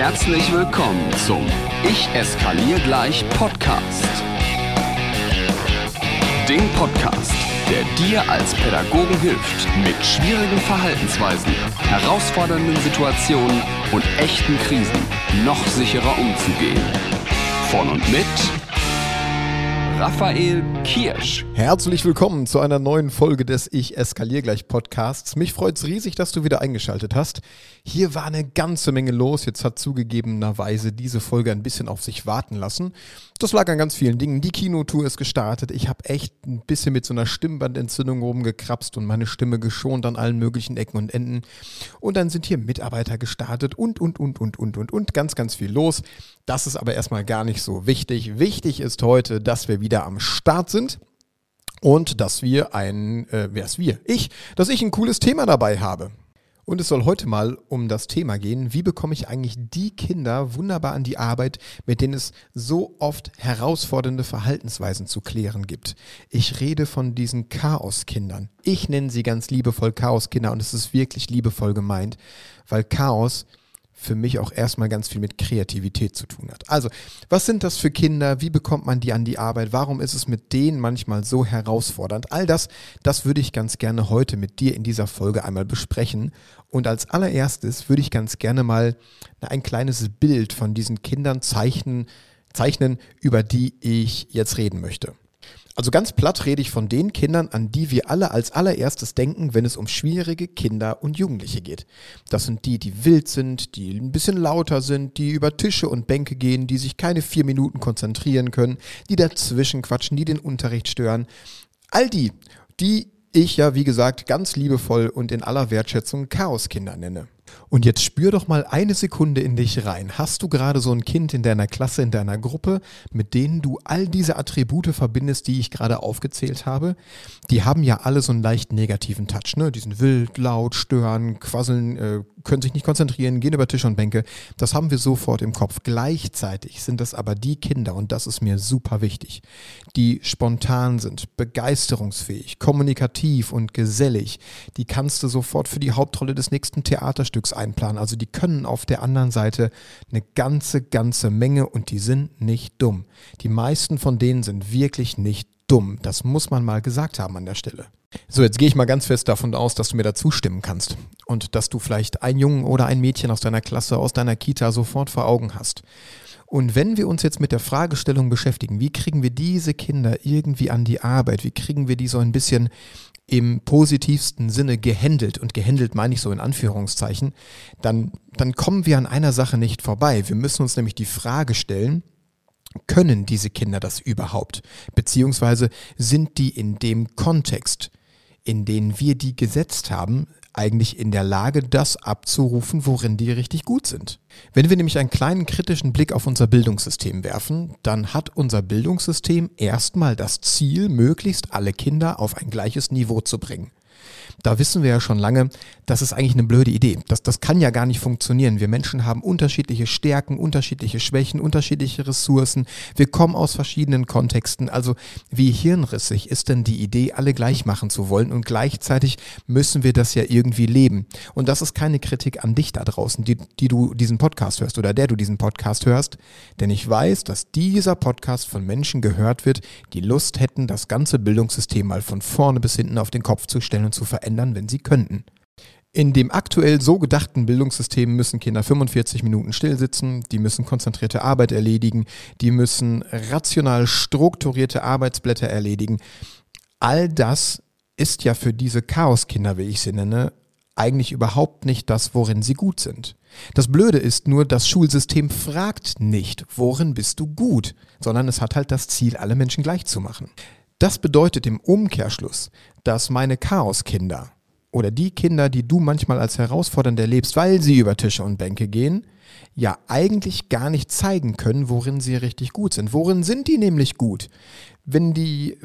Herzlich willkommen zum Ich eskaliere gleich Podcast. Dem Podcast, der dir als Pädagogen hilft, mit schwierigen Verhaltensweisen, herausfordernden Situationen und echten Krisen noch sicherer umzugehen. Von und mit Raphael Kirsch. Herzlich willkommen zu einer neuen Folge des Ich eskaliere gleich Podcasts. Mich freut's riesig, dass du wieder eingeschaltet hast. Hier war eine ganze Menge los. Jetzt hat zugegebenerweise diese Folge ein bisschen auf sich warten lassen. Das lag an ganz vielen Dingen. Die Kinotour ist gestartet. Ich habe echt ein bisschen mit so einer Stimmbandentzündung rumgekrapst und meine Stimme geschont an allen möglichen Ecken und Enden. Und dann sind hier Mitarbeiter gestartet und ganz, ganz viel los. Das ist aber erstmal gar nicht so wichtig. Wichtig ist heute, dass wir wieder am Start sind und dass ich ein cooles Thema dabei habe. Und es soll heute mal um das Thema gehen, wie bekomme ich eigentlich die Kinder wunderbar an die Arbeit, mit denen es so oft herausfordernde Verhaltensweisen zu klären gibt. Ich rede von diesen Chaoskindern. Ich nenne sie ganz liebevoll Chaoskinder und es ist wirklich liebevoll gemeint, weil Chaos für mich auch erstmal ganz viel mit Kreativität zu tun hat. Also, was sind das für Kinder? Wie bekommt man die an die Arbeit? Warum ist es mit denen manchmal so herausfordernd? All das würde ich ganz gerne heute mit dir in dieser Folge einmal besprechen. Und als allererstes würde ich ganz gerne mal ein kleines Bild von diesen Kindern zeichnen, über die ich jetzt reden möchte. Also ganz platt rede ich von den Kindern, an die wir alle als allererstes denken, wenn es um schwierige Kinder und Jugendliche geht. Das sind die wild sind, die ein bisschen lauter sind, die über Tische und Bänke gehen, die sich keine 4 Minuten konzentrieren können, die dazwischen quatschen, die den Unterricht stören. All die ich ja, wie gesagt, ganz liebevoll und in aller Wertschätzung Chaoskinder nenne. Und jetzt spür doch mal eine Sekunde in dich rein. Hast du gerade so ein Kind in deiner Klasse, in deiner Gruppe, mit denen du all diese Attribute verbindest, die ich gerade aufgezählt habe? Die haben ja alle so einen leicht negativen Touch, ne? Die sind wild, laut, stören, quasseln, können sich nicht konzentrieren, gehen über Tische und Bänke. Das haben wir sofort im Kopf. Gleichzeitig sind das aber die Kinder, und das ist mir super wichtig, die spontan sind, begeisterungsfähig, kommunikativ und gesellig. Die kannst du sofort für die Hauptrolle des nächsten Theaterstücks einplanen. Also die können auf der anderen Seite eine ganze Menge und die sind nicht dumm. Die meisten von denen sind wirklich nicht dumm. Das muss man mal gesagt haben an der Stelle. So, jetzt gehe ich mal ganz fest davon aus, dass du mir dazu stimmen kannst und dass du vielleicht einen Jungen oder ein Mädchen aus deiner Klasse, aus deiner Kita sofort vor Augen hast. Und wenn wir uns jetzt mit der Fragestellung beschäftigen, wie kriegen wir diese Kinder irgendwie an die Arbeit, wie kriegen wir die so ein bisschen im positivsten Sinne gehandelt, und gehandelt meine ich so in Anführungszeichen, dann kommen wir an einer Sache nicht vorbei. Wir müssen uns nämlich die Frage stellen, können diese Kinder das überhaupt? Beziehungsweise sind die in dem Kontext, in den wir die gesetzt haben, eigentlich in der Lage, das abzurufen, worin die richtig gut sind. Wenn wir nämlich einen kleinen kritischen Blick auf unser Bildungssystem werfen, dann hat unser Bildungssystem erstmal das Ziel, möglichst alle Kinder auf ein gleiches Niveau zu bringen. Da wissen wir ja schon lange, das ist eigentlich eine blöde Idee. Das kann ja gar nicht funktionieren. Wir Menschen haben unterschiedliche Stärken, unterschiedliche Schwächen, unterschiedliche Ressourcen. Wir kommen aus verschiedenen Kontexten. Also wie hirnrissig ist denn die Idee, alle gleich machen zu wollen, und gleichzeitig müssen wir das ja irgendwie leben. Und das ist keine Kritik an dich da draußen, die du diesen Podcast hörst oder der du diesen Podcast hörst. Denn ich weiß, dass dieser Podcast von Menschen gehört wird, die Lust hätten, das ganze Bildungssystem mal von vorne bis hinten auf den Kopf zu stellen und zu verändern, wenn sie könnten. In dem aktuell so gedachten Bildungssystem müssen Kinder 45 Minuten still sitzen, die müssen konzentrierte Arbeit erledigen, die müssen rational strukturierte Arbeitsblätter erledigen. All das ist ja für diese Chaoskinder, wie ich sie nenne, eigentlich überhaupt nicht das, worin sie gut sind. Das Blöde ist nur, das Schulsystem fragt nicht, worin bist du gut, sondern es hat halt das Ziel, alle Menschen gleich zu machen. Das bedeutet im Umkehrschluss, dass meine Chaoskinder oder die Kinder, die du manchmal als herausfordernd erlebst, weil sie über Tische und Bänke gehen, ja eigentlich gar nicht zeigen können, worin sie richtig gut sind. Worin sind die nämlich gut? Wenn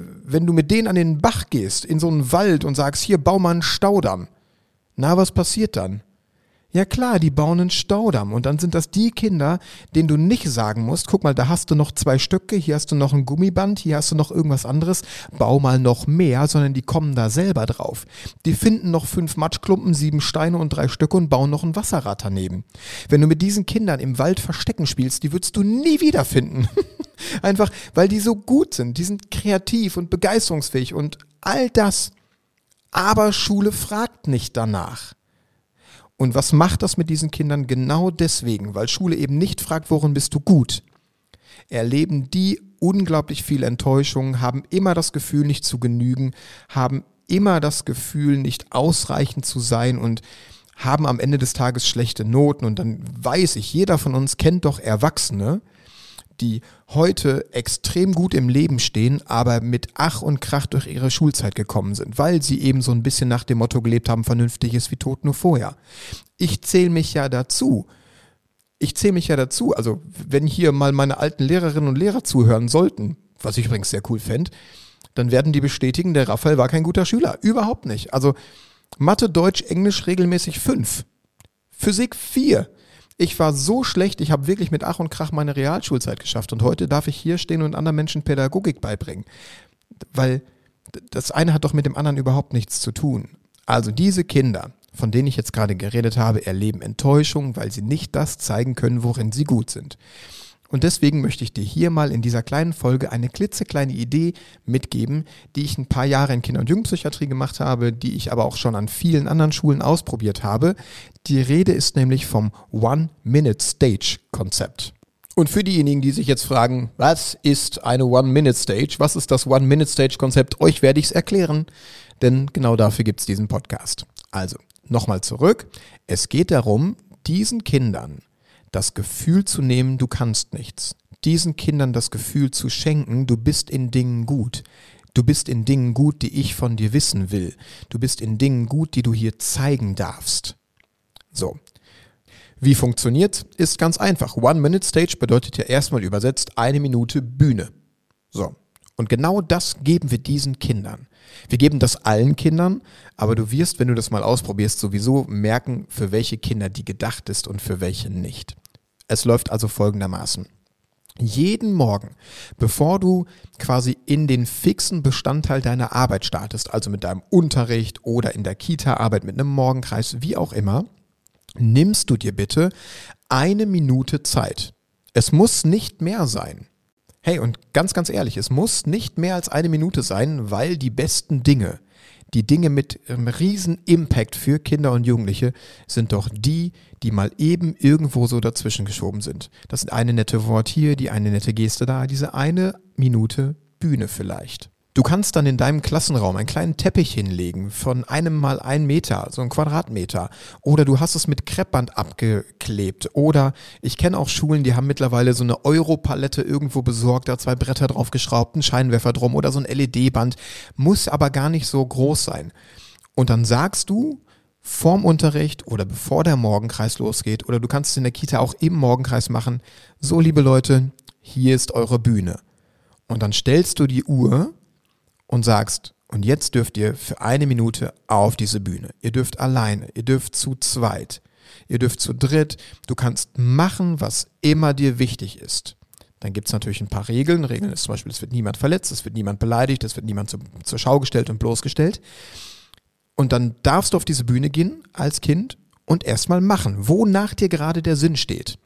du mit denen an den Bach gehst, in so einen Wald und sagst, hier, bau mal einen Staudamm. Na, was passiert dann? Ja klar, die bauen einen Staudamm und dann sind das die Kinder, denen du nicht sagen musst, guck mal, da hast du noch 2 Stöcke, hier hast du noch ein Gummiband, hier hast du noch irgendwas anderes, bau mal noch mehr, sondern die kommen da selber drauf. Die finden noch 5 Matschklumpen, 7 Steine und 3 Stöcke und bauen noch ein Wasserrad daneben. Wenn du mit diesen Kindern im Wald Verstecken spielst, die würdest du nie wiederfinden. Einfach, weil die so gut sind, die sind kreativ und begeisterungsfähig und all das. Aber Schule fragt nicht danach. Und was macht das mit diesen Kindern? Genau deswegen, weil Schule eben nicht fragt, worin bist du gut. Erleben die unglaublich viel Enttäuschung, haben immer das Gefühl, nicht zu genügen, haben immer das Gefühl, nicht ausreichend zu sein und haben am Ende des Tages schlechte Noten. Und dann weiß ich, jeder von uns kennt doch Erwachsene, die heute extrem gut im Leben stehen, aber mit Ach und Krach durch ihre Schulzeit gekommen sind, weil sie eben so ein bisschen nach dem Motto gelebt haben, vernünftig ist wie tot nur vorher. Ich zähle mich ja dazu. Also wenn hier mal meine alten Lehrerinnen und Lehrer zuhören sollten, was ich übrigens sehr cool fände, dann werden die bestätigen, der Raphael war kein guter Schüler. Überhaupt nicht. Also Mathe, Deutsch, Englisch regelmäßig 5. Physik 4. Ich war so schlecht, ich habe wirklich mit Ach und Krach meine Realschulzeit geschafft und heute darf ich hier stehen und anderen Menschen Pädagogik beibringen, weil das eine hat doch mit dem anderen überhaupt nichts zu tun. Also diese Kinder, von denen ich jetzt gerade geredet habe, erleben Enttäuschung, weil sie nicht das zeigen können, worin sie gut sind. Und deswegen möchte ich dir hier mal in dieser kleinen Folge eine klitzekleine Idee mitgeben, die ich ein paar Jahre in Kinder- und Jugendpsychiatrie gemacht habe, die ich aber auch schon an vielen anderen Schulen ausprobiert habe. Die Rede ist nämlich vom One-Minute-Stage-Konzept. Und für diejenigen, die sich jetzt fragen, was ist eine One-Minute-Stage? Was ist das One-Minute-Stage-Konzept? Euch werde ich es erklären, denn genau dafür gibt es diesen Podcast. Also, nochmal zurück. Es geht darum, diesen Kindern das Gefühl zu nehmen, du kannst nichts. Diesen Kindern das Gefühl zu schenken, du bist in Dingen gut. Du bist in Dingen gut, die ich von dir wissen will. Du bist in Dingen gut, die du hier zeigen darfst. So. Wie funktioniert? Ist ganz einfach. One-Minute-Stage bedeutet ja erstmal übersetzt 1 Minute Bühne. So. Und genau das geben wir diesen Kindern. Wir geben das allen Kindern, aber du wirst, wenn du das mal ausprobierst, sowieso merken, für welche Kinder die gedacht ist und für welche nicht. Es läuft also folgendermaßen. Jeden Morgen, bevor du quasi in den fixen Bestandteil deiner Arbeit startest, also mit deinem Unterricht oder in der Kita-Arbeit mit einem Morgenkreis, wie auch immer, nimmst du dir bitte 1 Minute Zeit. Es muss nicht mehr sein. Hey, und ganz, ganz ehrlich, es muss nicht mehr als 1 Minute sein, weil die besten Dinge, die Dinge mit riesen Impact für Kinder und Jugendliche, sind doch die mal eben irgendwo so dazwischen geschoben sind. Das ist eine nette Wort hier, die eine nette Geste da, diese 1 Minute Bühne vielleicht. Du kannst dann in deinem Klassenraum einen kleinen Teppich hinlegen von 1 mal 1 Meter, so ein Quadratmeter. Oder du hast es mit Kreppband abgeklebt. Oder ich kenne auch Schulen, die haben mittlerweile so eine Europalette irgendwo besorgt, da 2 Bretter draufgeschraubt, einen Scheinwerfer drum oder so ein LED-Band. Muss aber gar nicht so groß sein. Und dann sagst du vorm Unterricht oder bevor der Morgenkreis losgeht, oder du kannst es in der Kita auch im Morgenkreis machen, so liebe Leute, hier ist eure Bühne. Und dann stellst du die Uhr und sagst, und jetzt dürft ihr für 1 Minute auf diese Bühne. Ihr dürft alleine, ihr dürft zu zweit, ihr dürft zu dritt. Du kannst machen, was immer dir wichtig ist. Dann gibt es natürlich ein paar Regeln. Regeln ist zum Beispiel, es wird niemand verletzt, es wird niemand beleidigt, es wird niemand zur Schau gestellt und bloßgestellt. Und dann darfst du auf diese Bühne gehen als Kind und erstmal machen, wonach dir gerade der Sinn steht.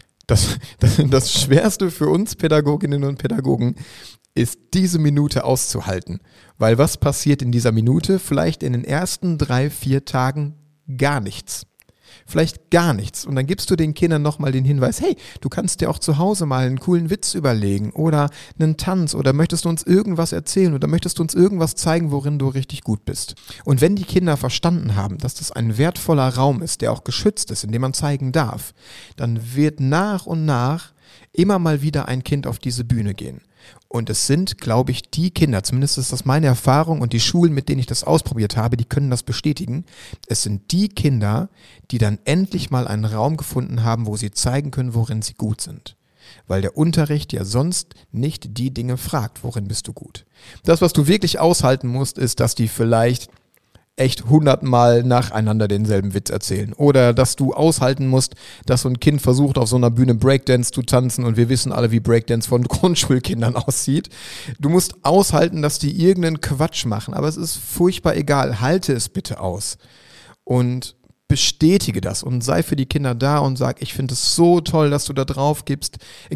Das Schwerste für uns Pädagoginnen und Pädagogen ist, diese Minute auszuhalten. Weil was passiert in dieser Minute? Vielleicht in den ersten 3-4 Tagen gar nichts. Vielleicht gar nichts. Und dann gibst du den Kindern nochmal den Hinweis, hey, du kannst dir auch zu Hause mal einen coolen Witz überlegen oder einen Tanz oder möchtest du uns irgendwas erzählen oder möchtest du uns irgendwas zeigen, worin du richtig gut bist. Und wenn die Kinder verstanden haben, dass das ein wertvoller Raum ist, der auch geschützt ist, in dem man zeigen darf, dann wird nach und nach immer mal wieder ein Kind auf diese Bühne gehen. Und es sind, glaube ich, die Kinder, zumindest ist das meine Erfahrung und die Schulen, mit denen ich das ausprobiert habe, die können das bestätigen. Es sind die Kinder, die dann endlich mal einen Raum gefunden haben, wo sie zeigen können, worin sie gut sind. Weil der Unterricht ja sonst nicht die Dinge fragt, worin bist du gut. Das, was du wirklich aushalten musst, ist, dass die vielleicht echt 100-mal nacheinander denselben Witz erzählen. Oder dass du aushalten musst, dass so ein Kind versucht, auf so einer Bühne Breakdance zu tanzen und wir wissen alle, wie Breakdance von Grundschulkindern aussieht. Du musst aushalten, dass die irgendeinen Quatsch machen, aber es ist furchtbar egal. Halte es bitte aus und bestätige das und sei für die Kinder da und sag, ich finde es so toll, dass du da drauf gehst,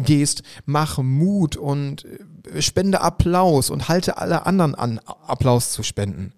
mach Mut und spende Applaus und halte alle anderen an, Applaus zu spenden.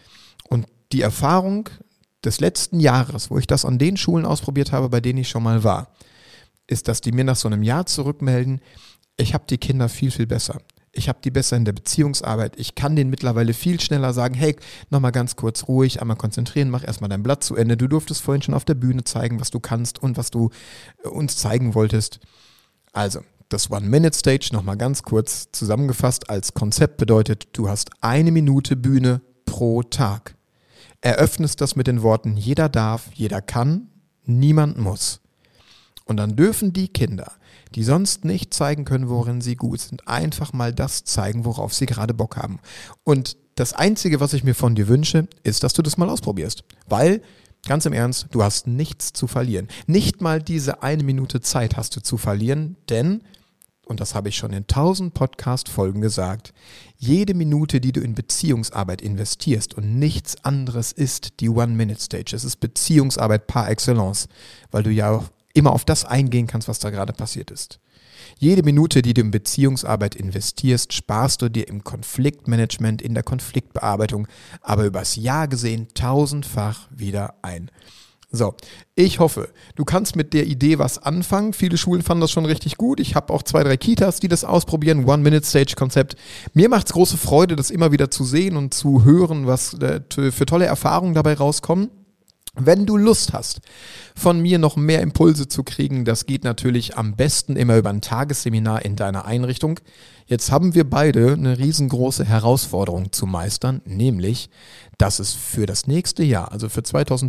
Und die Erfahrung des letzten Jahres, wo ich das an den Schulen ausprobiert habe, bei denen ich schon mal war, ist, dass die mir nach so einem Jahr zurückmelden, ich habe die Kinder viel, viel besser. Ich habe die besser in der Beziehungsarbeit. Ich kann denen mittlerweile viel schneller sagen, hey, nochmal ganz kurz ruhig, einmal konzentrieren, mach erstmal dein Blatt zu Ende. Du durftest vorhin schon auf der Bühne zeigen, was du kannst und was du uns zeigen wolltest. Also, das One-Minute-Stage nochmal ganz kurz zusammengefasst als Konzept bedeutet, du hast 1 Minute Bühne pro Tag. Eröffnest das mit den Worten, jeder darf, jeder kann, niemand muss. Und dann dürfen die Kinder, die sonst nicht zeigen können, worin sie gut sind, einfach mal das zeigen, worauf sie gerade Bock haben. Und das Einzige, was ich mir von dir wünsche, ist, dass du das mal ausprobierst. Weil, ganz im Ernst, du hast nichts zu verlieren. Nicht mal diese 1 Minute Zeit hast du zu verlieren, denn, und das habe ich schon in 1000 Podcast-Folgen gesagt, jede Minute, die du in Beziehungsarbeit investierst und nichts anderes ist die One-Minute-Stage. Es ist Beziehungsarbeit par excellence, weil du ja immer auf das eingehen kannst, was da gerade passiert ist. Jede Minute, die du in Beziehungsarbeit investierst, sparst du dir im Konfliktmanagement, in der Konfliktbearbeitung, aber übers Jahr gesehen 1000-fach wieder ein. So, ich hoffe, du kannst mit der Idee was anfangen. Viele Schulen fanden das schon richtig gut. Ich habe auch 2, 3 Kitas, die das ausprobieren. One-Minute-Stage-Konzept. Mir macht es große Freude, das immer wieder zu sehen und zu hören, was für tolle Erfahrungen dabei rauskommen. Wenn du Lust hast, von mir noch mehr Impulse zu kriegen, das geht natürlich am besten immer über ein Tagesseminar in deiner Einrichtung. Jetzt haben wir beide eine riesengroße Herausforderung zu meistern, nämlich, dass es für das nächste Jahr, also für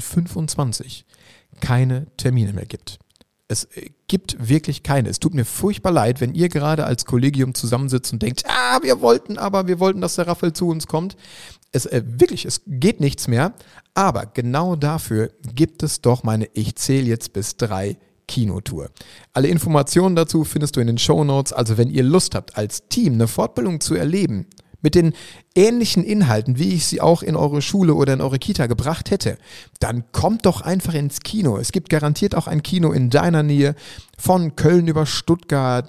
2025, keine Termine mehr gibt. Es gibt wirklich keine. Es tut mir furchtbar leid, wenn ihr gerade als Kollegium zusammensitzt und denkt, wir wollten, dass der Raphael zu uns kommt. Es geht nichts mehr. Aber genau dafür gibt es doch meine Ich zähle jetzt bis 3 Kinotour. Alle Informationen dazu findest du in den Shownotes. Also wenn ihr Lust habt, als Team eine Fortbildung zu erleben, mit den ähnlichen Inhalten, wie ich sie auch in eure Schule oder in eure Kita gebracht hätte, dann kommt doch einfach ins Kino. Es gibt garantiert auch ein Kino in deiner Nähe, von Köln über Stuttgart,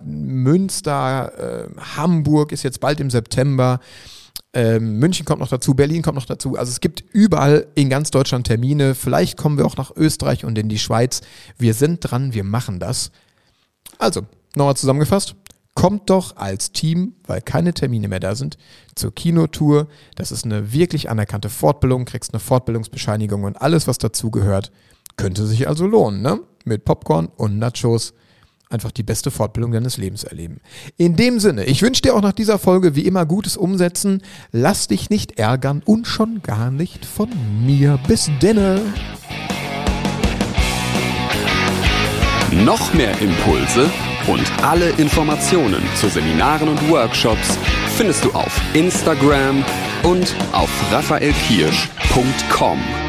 Münster, Hamburg ist jetzt bald im September, München kommt noch dazu, Berlin kommt noch dazu. Also es gibt überall in ganz Deutschland Termine. Vielleicht kommen wir auch nach Österreich und in die Schweiz. Wir sind dran, wir machen das. Also, nochmal zusammengefasst. Kommt doch als Team, weil keine Termine mehr da sind, zur Kinotour. Das ist eine wirklich anerkannte Fortbildung, kriegst eine Fortbildungsbescheinigung und alles, was dazu gehört, könnte sich also lohnen, ne? Mit Popcorn und Nachos einfach die beste Fortbildung deines Lebens erleben. In dem Sinne, ich wünsche dir auch nach dieser Folge wie immer gutes Umsetzen. Lass dich nicht ärgern und schon gar nicht von mir. Bis denne! Noch mehr Impulse und alle Informationen zu Seminaren und Workshops findest du auf Instagram und auf raphaelkirsch.com.